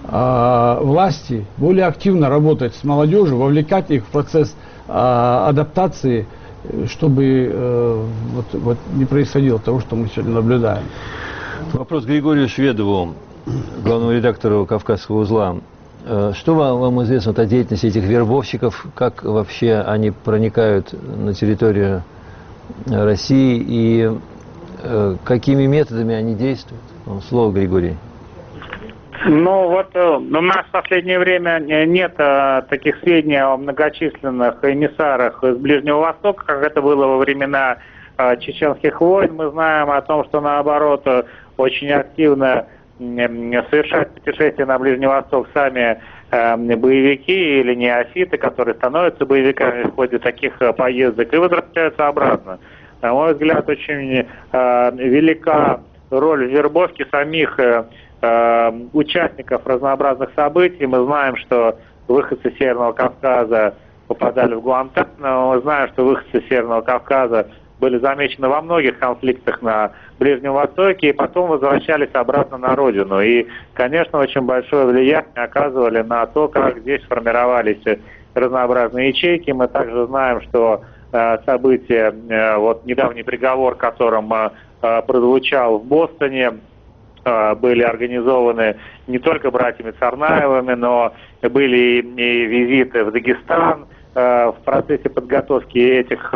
власти более активно работать с молодежью, вовлекать их в процесс адаптации, чтобы вот не происходило того, что мы сегодня наблюдаем. Вопрос Григорию Шведову, главному редактору «Кавказского узла». Что вам известно о деятельности этих вербовщиков? Как вообще они проникают на территорию России и какими методами они действуют? Вам слово, Григорий. Ну вот у нас в последнее время нет таких сведений о многочисленных эмиссарах из Ближнего Востока, как это было во времена чеченских войн. Мы знаем о том, что наоборот очень активно совершают путешествия на Ближний Восток сами боевики или неофиты, которые становятся боевиками в ходе таких поездок и возвращаются обратно. На мой взгляд, очень велика роль в вербовке самих участников разнообразных событий. Мы знаем, что выходцы Северного Кавказа попадали в Гуантанамо. Мы знаем, что выходцы Северного Кавказа были замечены во многих конфликтах на Ближнем Востоке и потом возвращались обратно на родину. И, конечно, очень большое влияние оказывали на то, как здесь формировались разнообразные ячейки. Мы также знаем, что события, вот недавний приговор, которым прозвучал в Бостоне, были организованы не только братьями Царнаевыми, но были и визиты в Дагестан в процессе подготовки этих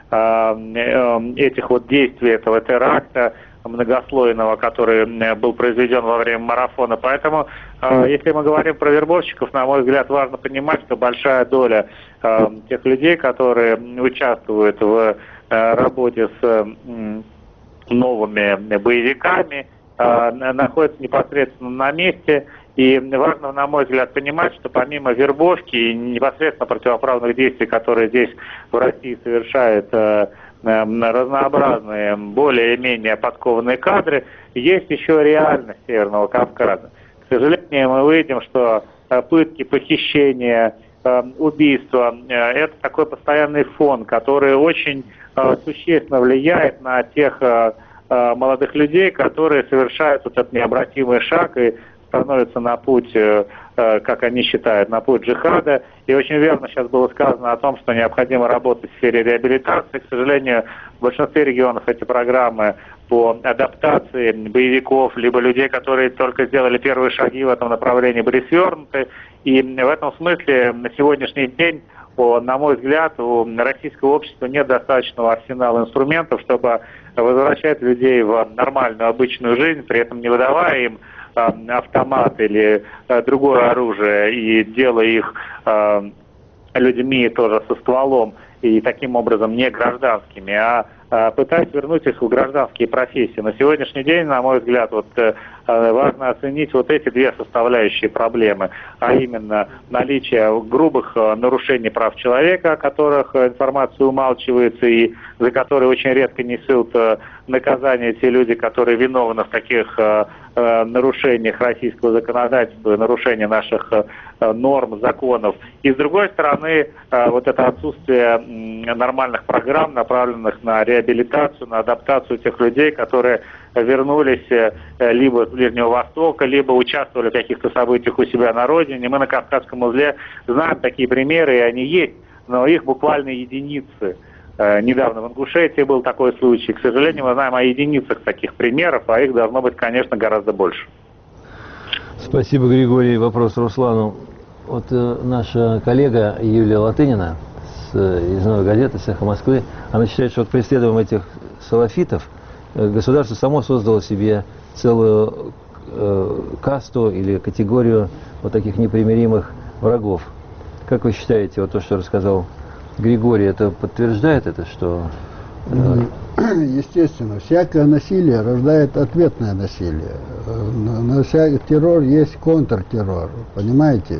вот действий, этого теракта многослойного, который был произведен во время марафона. Поэтому, если мы говорим про вербовщиков, на мой взгляд, важно понимать, что большая доля тех людей, которые участвуют в работе с новыми боевиками, находятся непосредственно на месте. И важно, на мой взгляд, понимать, что помимо вербовки и непосредственно противоправных действий, которые здесь в России совершают разнообразные, более-менее подкованные кадры, есть еще реальность Северного Кавказа. К сожалению, мы видим, что пытки, похищения, убийства – это такой постоянный фон, который очень существенно влияет на тех молодых людей, которые совершают вот этот необратимый шаг и становятся на путь, как они считают, на путь джихада. И очень верно сейчас было сказано о том, что необходимо работать в сфере реабилитации. К сожалению, в большинстве регионов эти программы по адаптации боевиков, либо людей, которые только сделали первые шаги в этом направлении, были свернуты. И в этом смысле на сегодняшний день, на мой взгляд, у российского общества нет достаточного арсенала инструментов, чтобы возвращать людей в нормальную, обычную жизнь, при этом не выдавая им автомат или другое оружие и делая их людьми тоже со стволом и таким образом не гражданскими, а пытаясь вернуть их в гражданские профессии. На сегодняшний день, на мой взгляд, важно оценить вот эти две составляющие проблемы, а именно наличие грубых нарушений прав человека, о которых информация умалчивается и за которые очень редко несут наказание те люди, которые виновны в таких нарушениях российского законодательства, нарушения наших норм, законов. И с другой стороны, вот это отсутствие нормальных программ, направленных на реабилитацию, на адаптацию тех людей, которые вернулись либо с Ближнего Востока, либо участвовали в каких-то событиях у себя на родине. Мы на Кавказском узле знаем такие примеры, и они есть, но их буквально единицы. Недавно в Ингушетии был такой случай. К сожалению, мы знаем о единицах таких примеров, а их должно быть, конечно, гораздо больше. Спасибо, Григорий. Вопрос Руслану. Вот наша коллега Юлия Латынина из «Новой газеты», с «Эхо Москвы», она считает, что преследуем этих салафитов, государство само создало себе целую касту или категорию вот таких непримиримых врагов. Как вы считаете, вот то, что рассказал Григорий, это подтверждает это, что... Естественно, всякое насилие рождает ответное насилие. На всякий террор есть контртеррор, понимаете?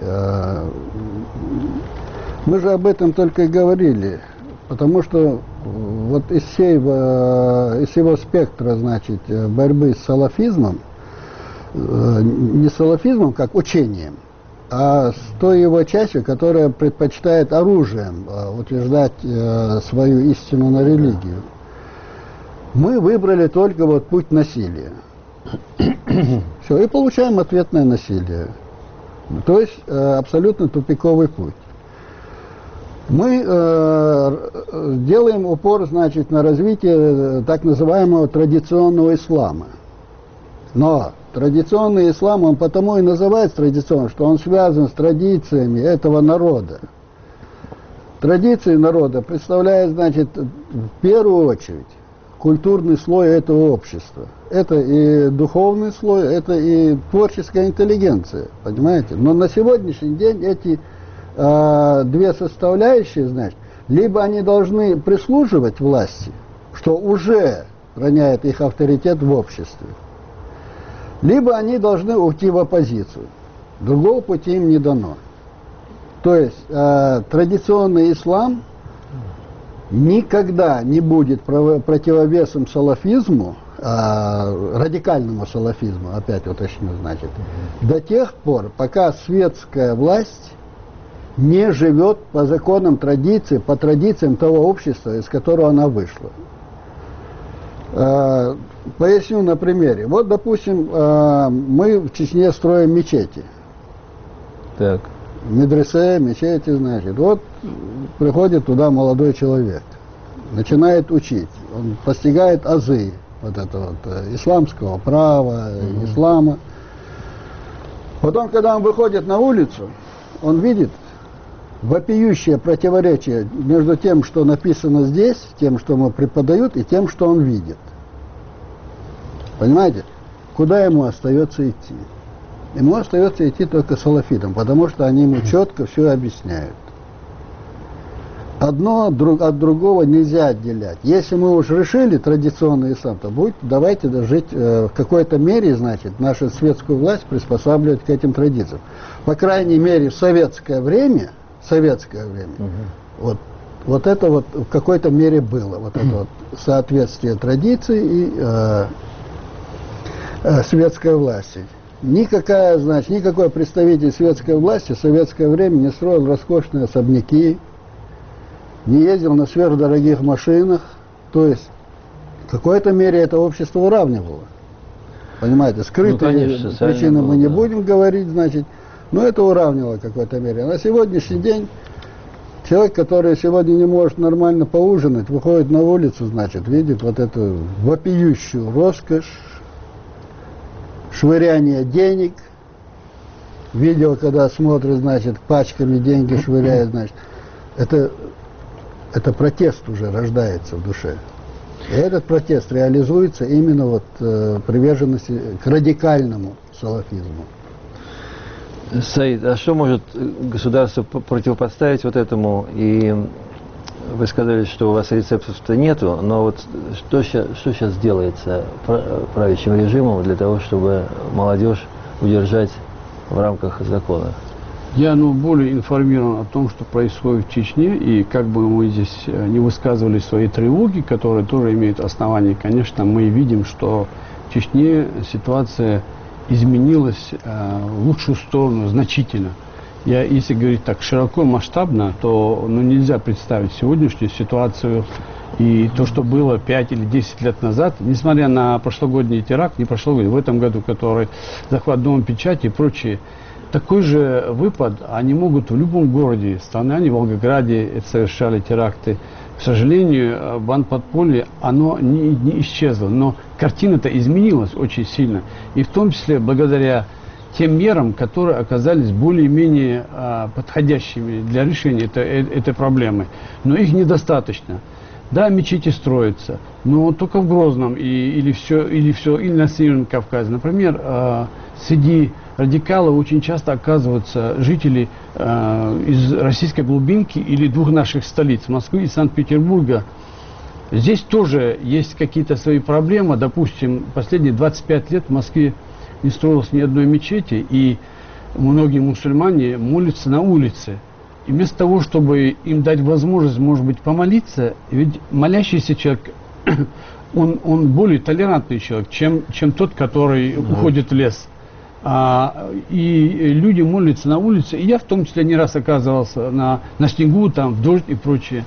Мы же об этом только и говорили, потому что вот из всего спектра, значит, борьбы с салафизмом, не салафизмом как учением, а с той его частью, которая предпочитает оружием утверждать свою истину на религию. Мы выбрали только вот путь насилия. Все, и получаем ответное насилие. То есть абсолютно тупиковый путь. Мы делаем упор, значит, на развитие так называемого традиционного ислама. Но традиционный ислам, он потому и называется традиционным, что он связан с традициями этого народа. Традиции народа представляют, значит, в первую очередь культурный слой этого общества. Это и духовный слой, это и творческая интеллигенция, понимаете? Но на сегодняшний день эти две составляющие, значит, либо они должны прислуживать власти, что уже роняет их авторитет в обществе, либо они должны уйти в оппозицию. Другого пути им не дано. То есть традиционный ислам никогда не будет противовесом салафизму, радикальному салафизму, опять уточню, значит, до тех пор, пока светская власть не живет по законам традиции, по традициям того общества, из которого она вышла. Поясню на примере. Вот, допустим, мы в Чечне строим мечети. Так. Медресе, мечети, значит. Вот приходит туда молодой человек, начинает учить. Он постигает азы вот этого исламского права, ислама. Потом, когда он выходит на улицу, он видит вопиющее противоречие между тем, что написано здесь, тем, что ему преподают, и тем, что он видит. Понимаете? Куда ему остается идти? Ему остается идти только салафитам, потому что они ему четко все объясняют. Одно от другого нельзя отделять. Если мы уж решили традиционный ислам, то давайте жить в какой-то мере, значит, нашу светскую власть приспосабливать к этим традициям. По крайней мере, в советское время, вот это вот в какой-то мере было, вот это вот соответствие традиций и светской власти. Никакой представитель светской власти в советское время не строил роскошные особняки, не ездил на сверхдорогих машинах. То есть в какой-то мере это общество уравнивало. Понимаете, скрытые причины мы не будем говорить, значит, но это уравнивало в какой-то мере. На сегодняшний день человек, который сегодня не может нормально поужинать, выходит на улицу, значит, видит вот эту вопиющую роскошь, швыряние денег, видео, когда смотрит, значит, пачками деньги швыряет, значит, это протест уже рождается в душе. И этот протест реализуется именно вот приверженности к радикальному салафизму. Саид, а что может государство противопоставить вот этому? И вы сказали, что у вас рецептов-то нету, но вот что сейчас делается правящим режимом для того, чтобы молодежь удержать в рамках закона? Я более информирован о том, что происходит в Чечне, и как бы мы здесь не высказывали свои тревоги, которые тоже имеют основания, конечно, мы видим, что в Чечне ситуация изменилась в лучшую сторону значительно. Если говорить так широко, масштабно, то нельзя представить сегодняшнюю ситуацию и то, что было 5 или 10 лет назад, несмотря на прошлогодний теракт, не прошлогодний, в этом году, который захват Дома печати и прочее. Такой же выпад они могут в любом городе страны, они в Волгограде совершали теракты. К сожалению, бандподполье, оно не исчезло, но картина-то изменилась очень сильно. И в том числе благодаря тем мерам, которые оказались более-менее подходящими для решения этой проблемы. Но их недостаточно. Да, мечети строятся, но только в Грозном или на Северном Кавказе. Например, среди радикалов очень часто оказываются жители из российской глубинки или двух наших столиц, Москвы и Санкт-Петербурга. Здесь тоже есть какие-то свои проблемы. Допустим, последние 25 лет в Москве не строилось ни одной мечети, и многие мусульмане молятся на улице. И вместо того, чтобы им дать возможность, может быть, помолиться, ведь молящийся человек, он более толерантный человек, чем тот, который уходит в лес. И люди молятся на улице, и я в том числе не раз оказывался на снегу, там, в дождь и прочее.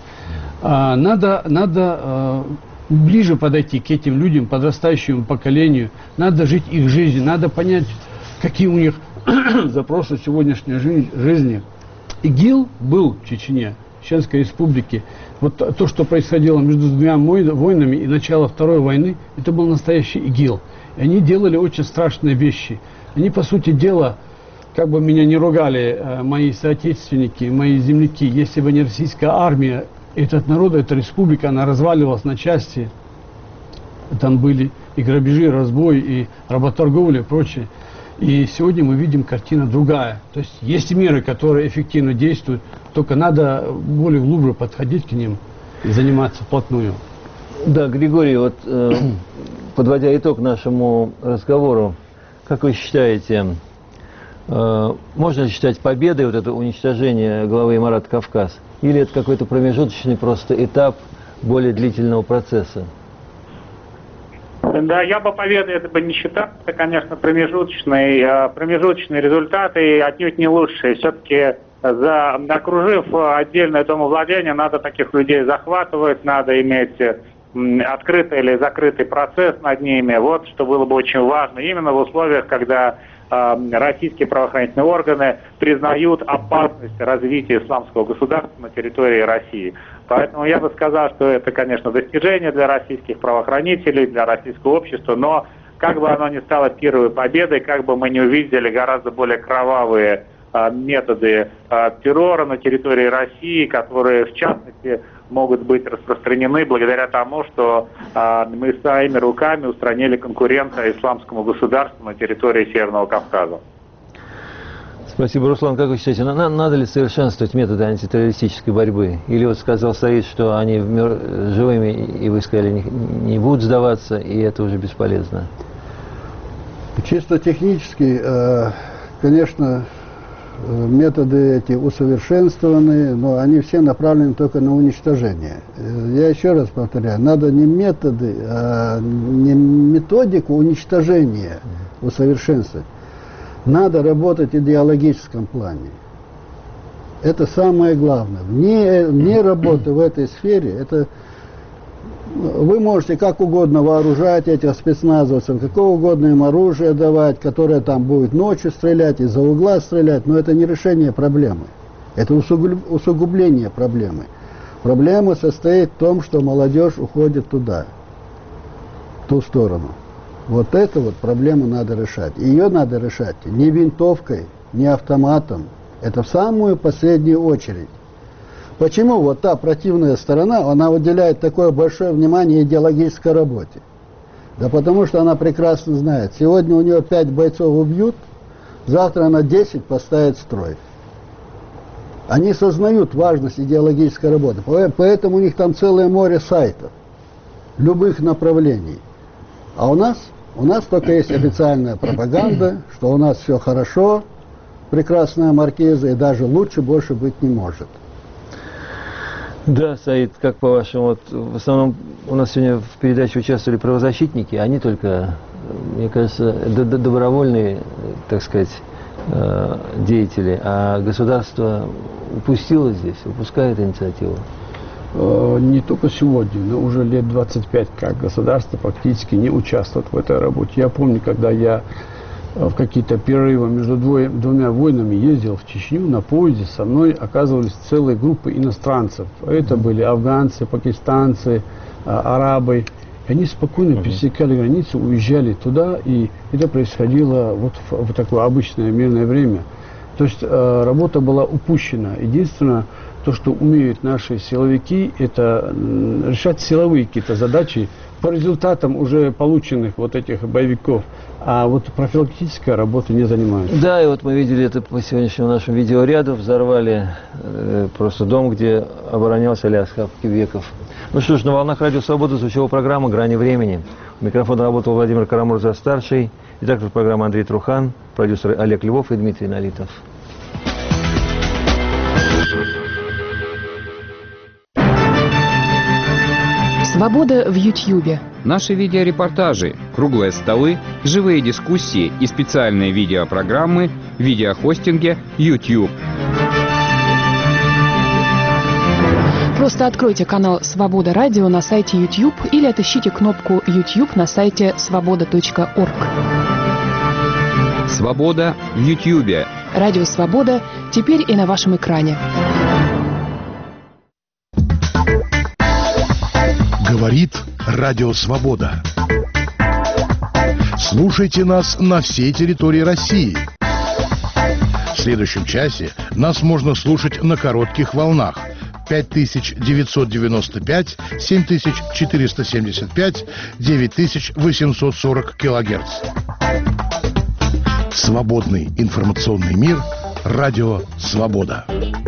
Надо ближе подойти к этим людям, подрастающему поколению, надо жить их жизнью, надо понять, какие у них запросу сегодняшней жизни. ИГИЛ был в Чечне, Чеченской республике. Вот то, что происходило между двумя войнами и начало Второй войны, это был настоящий ИГИЛ. И они делали очень страшные вещи. Они, по сути дела, как бы меня не ругали мои соотечественники, мои земляки, если бы не российская армия, этот народ, эта республика, она разваливалась на части. Там были и грабежи, и разбой, и работорговля, и прочее. И сегодня мы видим картина другая. То есть есть меры, которые эффективно действуют, только надо более глубже подходить к ним и заниматься вплотную. Да, Григорий, вот подводя итог нашему разговору, как вы считаете, можно ли считать победой вот это уничтожение главы Имарата Кавказ? Или это какой-то промежуточный просто этап более длительного процесса? Да, я бы победой это бы не считал. Это, конечно, промежуточные результаты, отнюдь не лучшие. Все-таки, окружив отдельное домовладение, надо таких людей захватывать, надо иметь открытый или закрытый процесс над ними. Вот что было бы очень важно. Именно в условиях, когда российские правоохранительные органы признают опасность развития исламского государства на территории России. Поэтому я бы сказал, что это, конечно, достижение для российских правоохранителей, для российского общества, но как бы оно ни стало первой победой, как бы мы не увидели гораздо более кровавые методы террора на территории России, которые, в частности, могут быть распространены благодаря тому, что мы своими руками устранили конкурента исламскому государству на территории Северного Кавказа. Спасибо, Руслан. Как вы считаете, надо ли совершенствовать методы антитеррористической борьбы? Или вот сказал Саид, что они живыми, и вы сказали, не будут сдаваться, и это уже бесполезно? Чисто технически, конечно, методы эти усовершенствованы, но они все направлены только на уничтожение. Я еще раз повторяю, надо не методы, а не методику уничтожения усовершенствовать. Надо работать в идеологическом плане. Это самое главное. Вне работы в этой сфере, это вы можете как угодно вооружать этих спецназовцев, какого угодно им оружие давать, которое там будет ночью стрелять, из-за угла стрелять, но это не решение проблемы. Это усугубление проблемы. Проблема состоит в том, что молодежь уходит туда, в ту сторону. Вот эту вот проблему надо решать. Ее надо решать не винтовкой, не автоматом. Это в самую последнюю очередь. Почему вот та противная сторона, она уделяет такое большое внимание идеологической работе? Да потому что она прекрасно знает, сегодня у нее 5 бойцов убьют, завтра она 10 поставит в строй. Они сознают важность идеологической работы, поэтому у них там целое море сайтов, любых направлений. А у нас только есть официальная пропаганда, что у нас все хорошо, прекрасная маркиза, и даже лучше больше быть не может. Да, Саид, как по-вашему, вот в основном у нас сегодня в передаче участвовали правозащитники, они только, мне кажется, добровольные, так сказать, деятели, а государство упускает инициативу. Не только сегодня, но уже лет 25, как государство практически не участвует в этой работе. Я помню, когда я в какие-то перерывы между двумя войнами ездил в Чечню, на поезде со мной оказывались целые группы иностранцев. Это были афганцы, пакистанцы, арабы. И они спокойно пересекали границу, уезжали туда, и это происходило вот в такое обычное мирное время. То есть работа была упущена. Единственное, то, что умеют наши силовики, это решать силовые какие-то задачи по результатам уже полученных вот этих боевиков. А вот профилактической работой не занимаются. Да, и вот мы видели это по сегодняшнему нашему видеоряду. Взорвали просто дом, где оборонялся Алиасхаб Кибеков. Ну что ж, на волнах Радио Свобода звучала программа «Грани времени». У микрофона работал Владимир Карамурза-старший. Редактор программы Андрей Трухан, продюсеры Олег Львов и Дмитрий Налитов. Свобода в Ютьюбе. Наши видеорепортажи, круглые столы, живые дискуссии и специальные видеопрограммы в видеохостинге YouTube. Просто откройте канал «Свобода Радио» на сайте YouTube или отыщите кнопку YouTube на сайте svoboda.org. Свобода в Ютьюбе. Радио «Свобода» теперь и на вашем экране. Говорит Радио Свобода. Слушайте нас на всей территории России. В следующем часе нас можно слушать на коротких волнах 5995, 7475, 9840 килогерц. Свободный информационный мир. Радио «Свобода».